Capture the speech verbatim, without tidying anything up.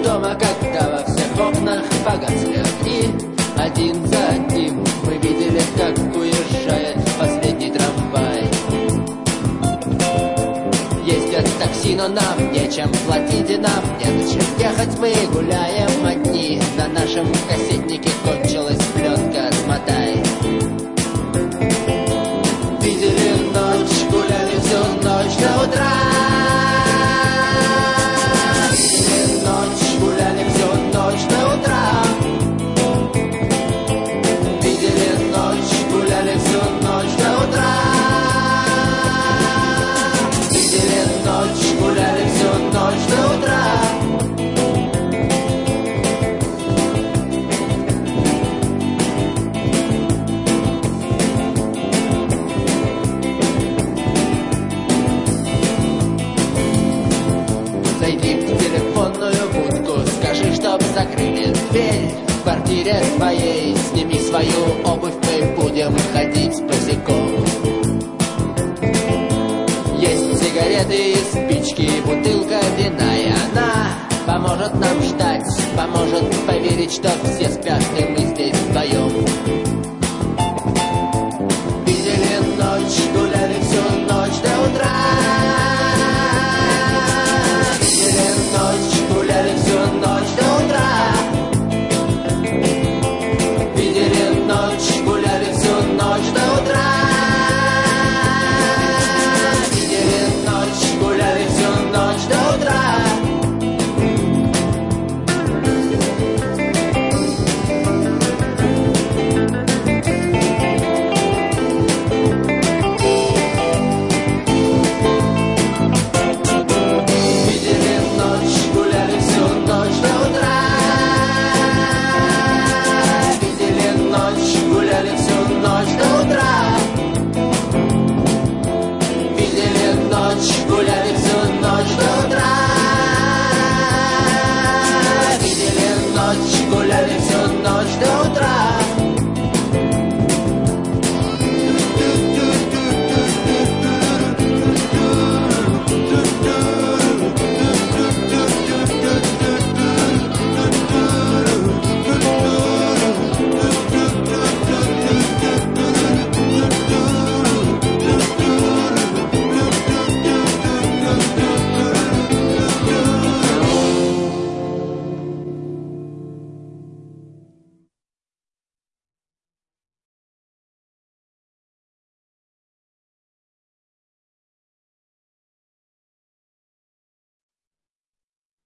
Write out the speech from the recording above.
дома, когда во всех окнах погасли огни. Один за одним мы видели, как уезжает последний трамвай. Ездят такси, но нам нечем платить, и нам не зачем ехать. Мы гуляем одни, на нашем кассетнике кончилась пленка, смотай. Видели ночь, гуляли всю ночь до утра. Видели ночь, гуляли всю ночь до утра. Видели ночь, гуляли всю ночь до утра. Видели ночь, гуляли всю ночь до утра. Зайди в телефонную будку, скажи, чтоб закрыли дверь. В квартире твоей сними свою обувь, мы будем ходить босиком. Есть сигареты и спички, бутылка вина, и она поможет нам ждать, поможет поверить, что все спят, и мы здесь вдвоем.